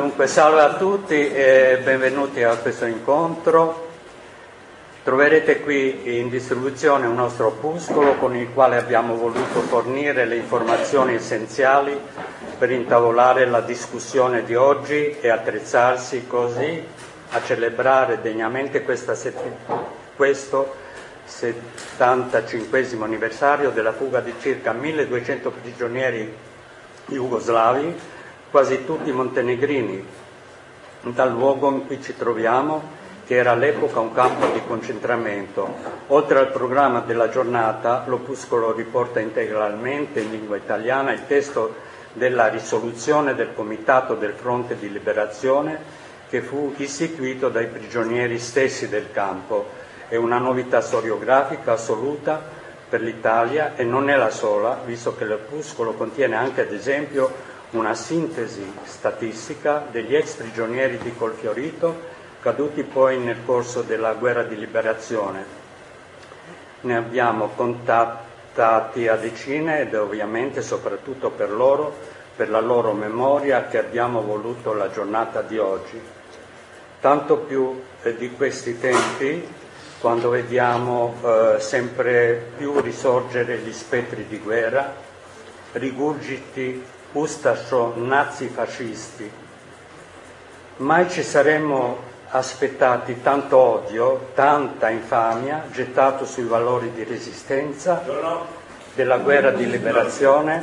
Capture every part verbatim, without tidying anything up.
Dunque, salve a tutti e benvenuti a questo incontro. Troverete qui in distribuzione un nostro opuscolo con il quale abbiamo voluto fornire le informazioni essenziali per intavolare la discussione di oggi e attrezzarsi così a celebrare degnamente questa sett- questo settantacinquesimo anniversario della fuga di circa milleduecento prigionieri jugoslavi, quasi tutti montenegrini, dal luogo in cui ci troviamo, che era all'epoca un campo di concentramento. Oltre al programma della giornata, l'opuscolo riporta integralmente in lingua italiana il testo della risoluzione del Comitato del Fronte di Liberazione che fu istituito dai prigionieri stessi del campo. È una novità storiografica assoluta per l'Italia e non è la sola, visto che l'opuscolo contiene anche, ad esempio, una sintesi statistica degli ex prigionieri di Colfiorito caduti poi nel corso della guerra di liberazione. Ne abbiamo contattati a decine ed ovviamente soprattutto per loro, per la loro memoria, che abbiamo voluto la giornata di oggi. Tanto più eh, di questi tempi, quando vediamo eh, sempre più risorgere gli spettri di guerra, rigurgiti ustascio nazifascisti. Mai ci saremmo aspettati tanto odio, tanta infamia gettato sui valori di resistenza della guerra di liberazione,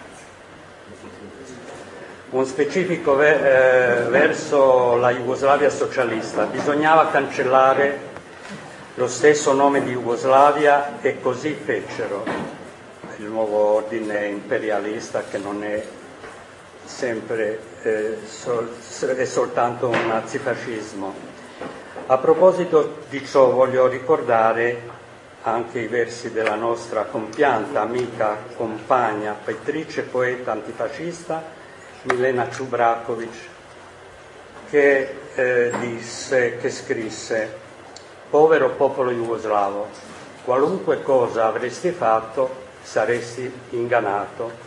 un specifico ve- eh, verso la Jugoslavia socialista. Bisognava cancellare lo stesso nome di Jugoslavia e così fecero. Il nuovo ordine imperialista, che non è sempre eh, sol- è soltanto un nazifascismo. A proposito di ciò voglio ricordare anche i versi della nostra compianta amica, compagna, pittrice, poeta antifascista Milena Čubraković, che eh, disse, che scrisse: povero popolo jugoslavo, qualunque cosa avresti fatto saresti ingannato.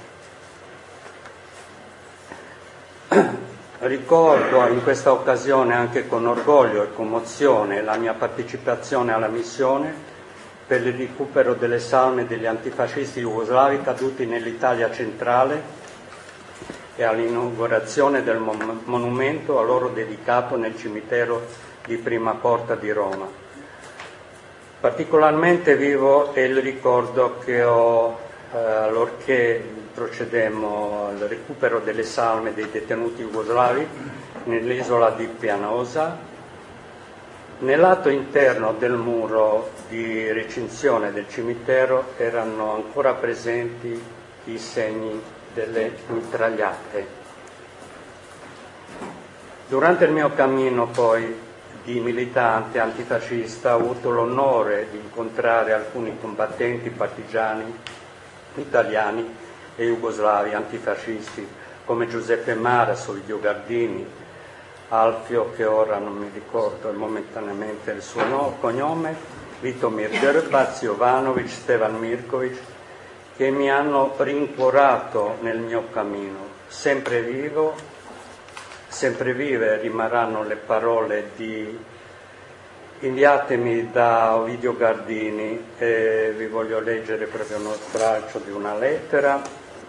Ricordo in questa occasione anche con orgoglio e commozione la mia partecipazione alla missione per il recupero delle salme degli antifascisti jugoslavi caduti nell'Italia centrale e all'inaugurazione del mon- monumento a loro dedicato nel cimitero di Prima Porta di Roma. Particolarmente vivo è il ricordo che ho eh, allorché procedemmo al recupero delle salme dei detenuti jugoslavi nell'isola di Pianosa. Nel lato interno del muro di recinzione del cimitero erano ancora presenti i segni delle mitragliate. Durante il mio cammino poi di militante antifascista ho avuto l'onore di incontrare alcuni combattenti partigiani italiani e jugoslavi antifascisti come Giuseppe Maras, Ovidio Gardini, Alfio, che ora non mi ricordo momentaneamente il suo no, cognome, Vitomir Grbac, Jovanovic, Stevan Mirković, che mi hanno rincuorato nel mio cammino. Sempre vivo Sempre vive rimarranno le parole di inviatemi da Ovidio Gardini, e vi voglio leggere proprio uno stralcio di una lettera.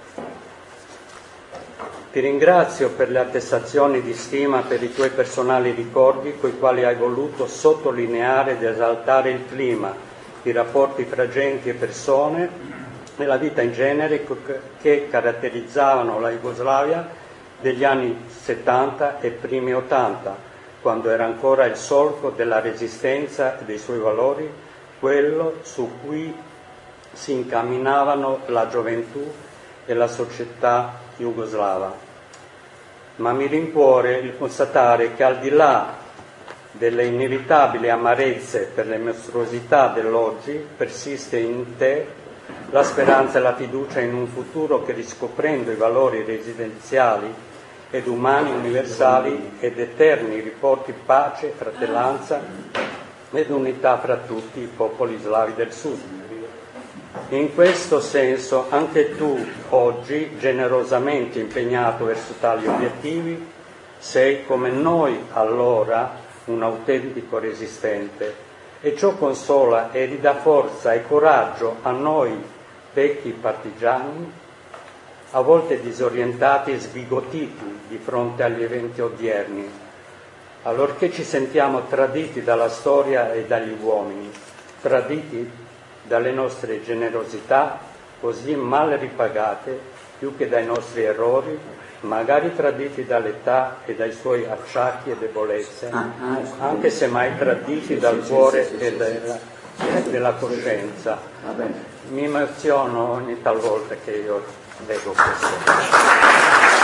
Ti ringrazio per le attestazioni di stima per i tuoi personali ricordi, coi quali hai voluto sottolineare ed esaltare il clima, i rapporti fra gente e persone e la vita in genere che caratterizzavano la Jugoslavia degli anni settanta e primi ottanta, quando era ancora il solco della resistenza e dei suoi valori, quello su cui si incamminavano la gioventù e la società jugoslava. Ma mi rincuore il constatare che al di là delle inevitabili amarezze per le mostruosità dell'oggi, persiste in te la speranza e la fiducia in un futuro che, riscoprendo i valori residenziali ed umani universali ed eterni, riporti pace, fratellanza ed unità fra tutti i popoli slavi del Sud. In questo senso anche tu oggi, generosamente impegnato verso tali obiettivi, Sei come noi allora un autentico resistente, e ciò consola e ridà forza e coraggio a noi vecchi partigiani, a volte disorientati e sbigotiti di fronte agli eventi odierni, allorché ci sentiamo traditi dalla storia e dagli uomini, traditi dalle nostre generosità così mal ripagate, più che dai nostri errori, magari traditi dall'età e dai suoi acciacchi e debolezze, anche se mai traditi dal cuore e della, della coscienza. Mi emoziono ogni talvolta che io leggo questo.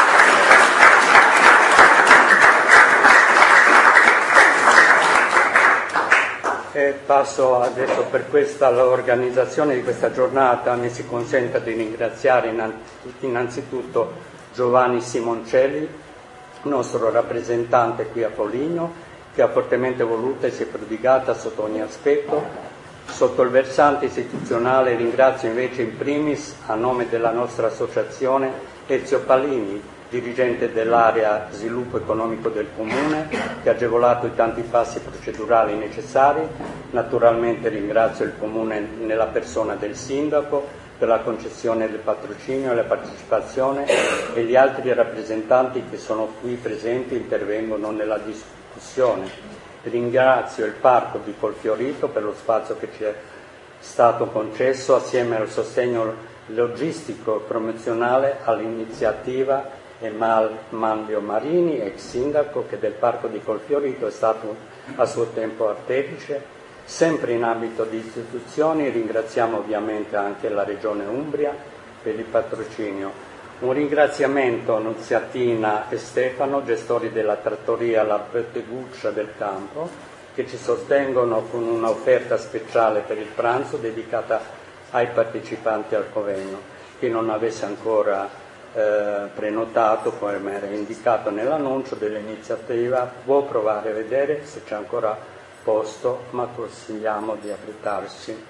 E passo adesso per questa l'organizzazione di questa giornata. Mi si consenta di ringraziare innanzitutto Giovanni Simoncelli, nostro rappresentante qui a Foligno, che ha fortemente voluto e si è prodigata sotto ogni aspetto. Sotto il versante istituzionale ringrazio invece in primis, a nome della nostra associazione, Ezio Palini, dirigente dell'area sviluppo economico del Comune, che ha agevolato i tanti passi procedurali necessari. Naturalmente ringrazio il Comune nella persona del Sindaco per la concessione del patrocinio e la partecipazione, e gli altri rappresentanti che sono qui presenti e intervengono nella discussione. Ringrazio il Parco di Colfiorito per lo spazio che ci è stato concesso, assieme al sostegno logistico e promozionale all'iniziativa, e Manlio Marini, ex sindaco, che del Parco di Colfiorito è stato a suo tempo artefice. Sempre in ambito di istituzioni ringraziamo ovviamente anche la Regione Umbria per il patrocinio. Un ringraziamento a Nunziatina e Stefano, gestori della trattoria La Petteguccia del Campo, che ci sostengono con un'offerta speciale per il pranzo dedicata ai partecipanti al convegno. Chi non avesse ancora eh, prenotato, come era indicato nell'annuncio dell'iniziativa, può provare a vedere se c'è ancora posto, ma consigliamo di affrettarsi.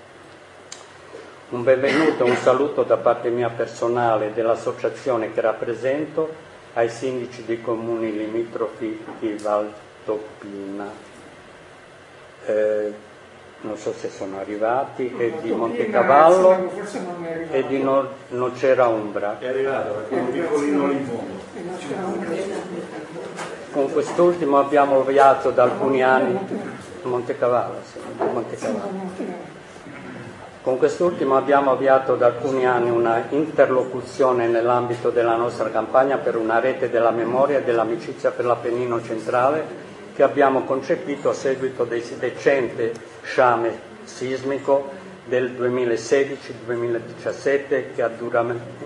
Un benvenuto e un saluto da parte mia personale e dell'associazione che rappresento ai sindaci dei comuni limitrofi di Valtoppina, eh, non so se sono arrivati, e di Montecavallo e di no- Nocera Umbra. È arrivato, perché è un piccolino lì in fondo. Con quest'ultimo abbiamo avviato da alcuni anni Montecavallo, sì, Montecavallo. Con quest'ultimo abbiamo avviato da alcuni anni una interlocuzione nell'ambito della nostra campagna per una rete della memoria e dell'amicizia per l'Appennino centrale, che abbiamo concepito a seguito del recente sciame sismico del duemilasedici duemiladiciassette che ha duramente,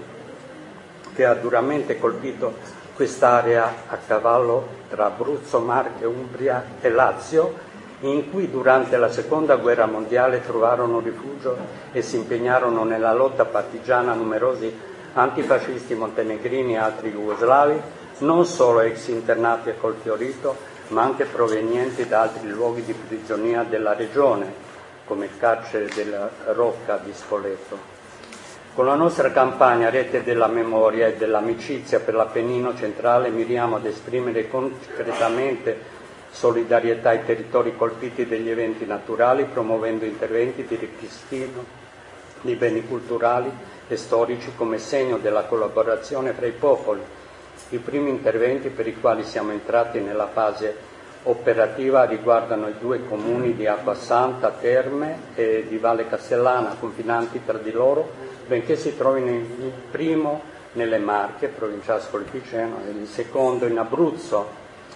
che ha duramente colpito quest'area a cavallo tra Abruzzo, Marche, Umbria e Lazio, in cui durante la seconda guerra mondiale trovarono rifugio e si impegnarono nella lotta partigiana numerosi antifascisti montenegrini e altri jugoslavi, non solo ex internati a Colfiorito, ma anche provenienti da altri luoghi di prigionia della regione, come il carcere della Rocca di Spoleto. Con la nostra campagna Rete della Memoria e dell'Amicizia per l'Appennino centrale miriamo ad esprimere concretamente solidarietà ai territori colpiti dagli eventi naturali, promuovendo interventi di ripristino di beni culturali e storici come segno della collaborazione fra i popoli. I primi interventi per i quali siamo entrati nella fase operativa riguardano i due comuni di Acquasanta Terme e di Valle Castellana, confinanti tra di loro, benché si trovino il primo nelle Marche, provincia Ascoli Piceno, e il secondo in Abruzzo.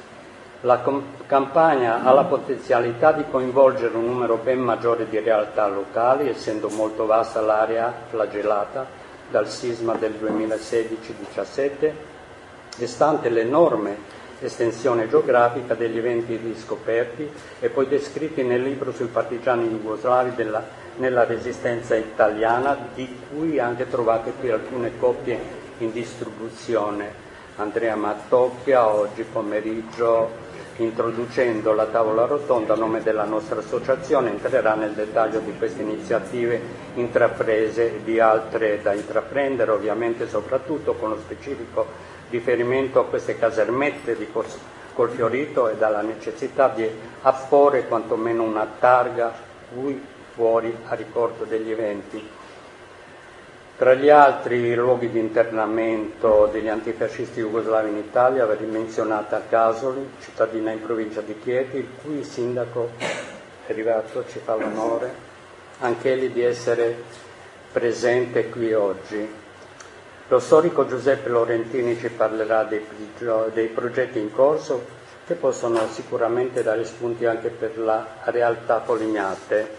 La campagna ha la potenzialità di coinvolgere un numero ben maggiore di realtà locali, essendo molto vasta l'area flagellata dal sisma del duemilasedici diciassette, e stante l'enorme estensione geografica degli eventi riscoperti e poi descritti nel libro sui partigiani jugoslavi della, nella resistenza italiana, di cui anche trovate qui alcune copie in distribuzione. Andrea Mattocchia oggi pomeriggio, introducendo la tavola rotonda a nome della nostra associazione, entrerà nel dettaglio di queste iniziative intraprese e di altre da intraprendere, ovviamente soprattutto con lo specifico riferimento a queste casermette di col fiorito e dalla necessità di apporre quantomeno una targa qui fuori a ricordo degli eventi. Tra gli altri luoghi di internamento degli antifascisti jugoslavi in Italia va rimenzionata Casoli, cittadina in provincia di Chieti, il cui sindaco è arrivato, ci fa l'onore anch'egli di essere presente qui oggi. Lo storico Giuseppe Lorentini ci parlerà dei, dei progetti in corso che possono sicuramente dare spunti anche per la realtà Polignate.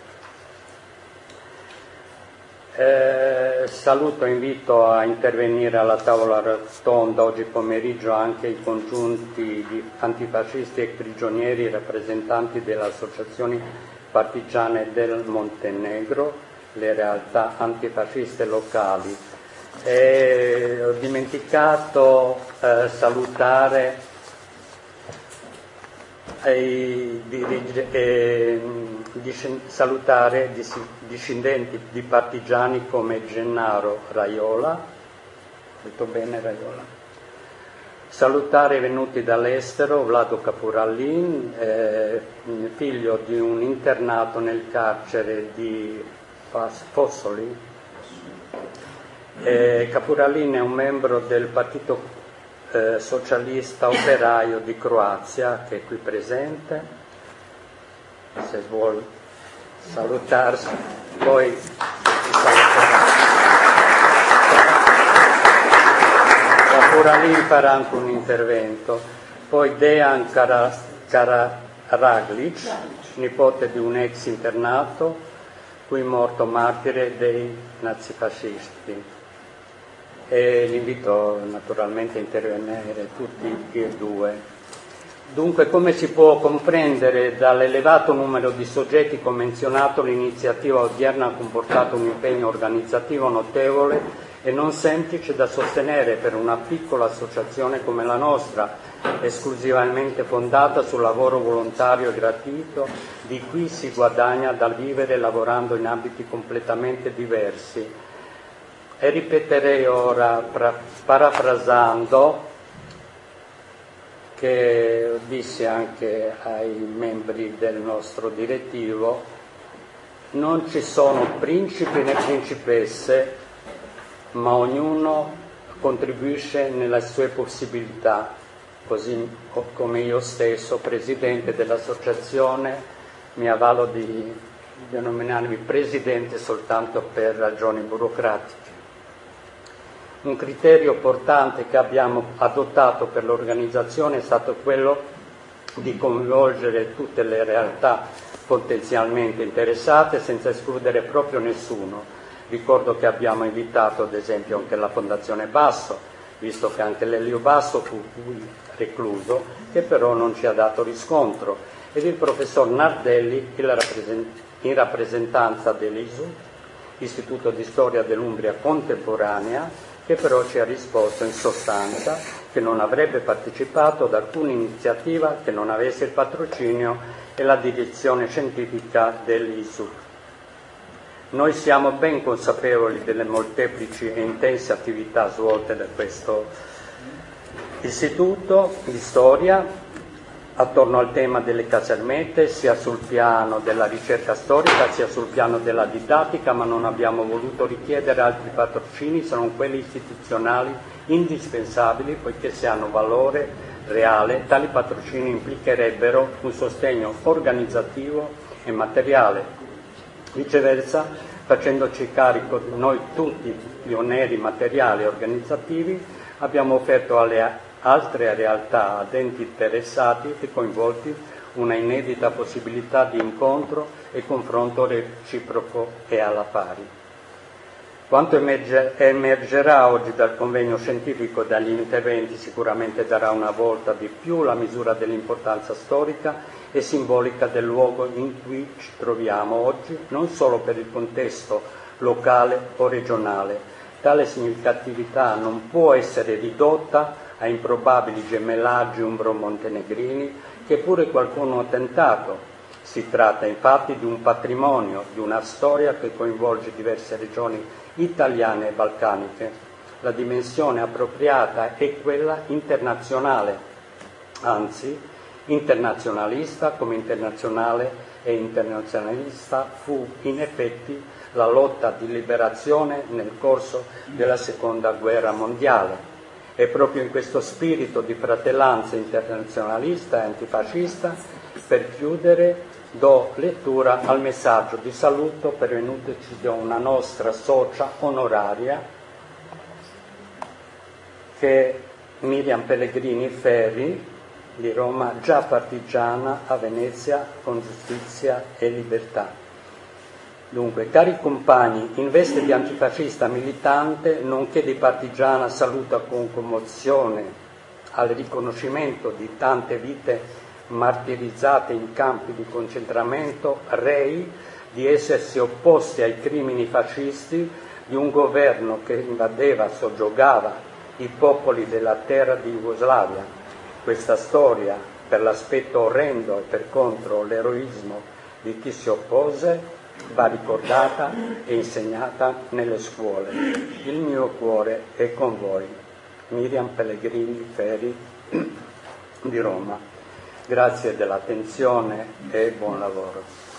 Eh, saluto e invito a intervenire alla tavola rotonda oggi pomeriggio anche i congiunti di antifascisti e prigionieri rappresentanti delle associazioni partigiane del Montenegro, le realtà antifasciste locali. E ho dimenticato eh, salutare ai dirige, eh, salutare discendenti di partigiani come Gennaro Raiola, detto bene Raiola, salutare i venuti dall'estero Vlado Capurallin, eh, figlio di un internato nel carcere di Fossoli. Eh, Capurallin è un membro del partito Eh, socialista operaio di Croazia, che è qui presente, se vuol salutarsi, poi Capurallin farà anche un intervento, poi Dejan Karaglic, nipote di un ex internato, qui morto martire dei nazifascisti. E li invito naturalmente a intervenire tutti e due. Dunque, come si può comprendere dall'elevato numero di soggetti convenzionato, l'iniziativa odierna ha comportato un impegno organizzativo notevole e non semplice da sostenere per una piccola associazione come la nostra, esclusivamente fondata sul lavoro volontario e gratuito, di cui si guadagna dal vivere lavorando in ambiti completamente diversi. E ripeterei ora, parafrasando, che dissi anche ai membri del nostro direttivo, non ci sono principi né principesse, ma ognuno contribuisce nelle sue possibilità, così come io stesso, presidente dell'associazione, mi avvalo di denominarmi presidente soltanto per ragioni burocratiche. Un criterio portante che abbiamo adottato per l'organizzazione è stato quello di coinvolgere tutte le realtà potenzialmente interessate senza escludere proprio nessuno. Ricordo che abbiamo invitato ad esempio anche la Fondazione Basso, visto che anche l'Elio Basso fu qui recluso, che però non ci ha dato riscontro, ed il professor Nardelli in rappresentanza dell'I S U, Istituto di Storia dell'Umbria Contemporanea, che però ci ha risposto in sostanza che non avrebbe partecipato ad alcuna iniziativa che non avesse il patrocinio e la direzione scientifica dell'I S U. Noi siamo ben consapevoli delle molteplici e intense attività svolte da questo istituto di storia attorno al tema delle casermette, sia sul piano della ricerca storica sia sul piano della didattica, ma non abbiamo voluto richiedere altri patrocini se non quelli istituzionali indispensabili, poiché se hanno valore reale tali patrocini implicherebbero un sostegno organizzativo e materiale. Viceversa, facendoci carico noi tutti gli oneri materiali e organizzativi, abbiamo offerto alle altre realtà ad enti interessati e coinvolti una inedita possibilità di incontro e confronto reciproco e alla pari. Quanto emerge, emergerà oggi dal convegno scientifico e dagli interventi sicuramente darà una volta di più la misura dell'importanza storica e simbolica del luogo in cui ci troviamo oggi, non solo per il contesto locale o regionale. Tale significatività non può essere ridotta a improbabili gemellaggi umbro-montenegrini che pure qualcuno ha tentato. Si tratta infatti di un patrimonio, di una storia che coinvolge diverse regioni italiane e balcaniche. La dimensione appropriata è quella internazionale. Anzi, internazionalista come internazionale e internazionalista fu in effetti la lotta di liberazione nel corso della Seconda Guerra Mondiale. E proprio in questo spirito di fratellanza internazionalista e antifascista, per chiudere, do lettura al messaggio di saluto pervenuteci da una nostra socia onoraria, che è Miriam Pellegrini Ferri, di Roma, già partigiana a Venezia con giustizia e libertà. Dunque, cari compagni, in veste di antifascista militante, nonché di partigiana, saluta con commozione al riconoscimento di tante vite martirizzate in campi di concentramento, rei di essersi opposti ai crimini fascisti di un governo che invadeva, soggiogava i popoli della terra di Jugoslavia. Questa storia, per l'aspetto orrendo e per contro l'eroismo di chi si oppose, va ricordata e insegnata nelle scuole. Il mio cuore è con voi. Miriam Pellegrini Ferri di Roma. Grazie dell'attenzione e buon lavoro.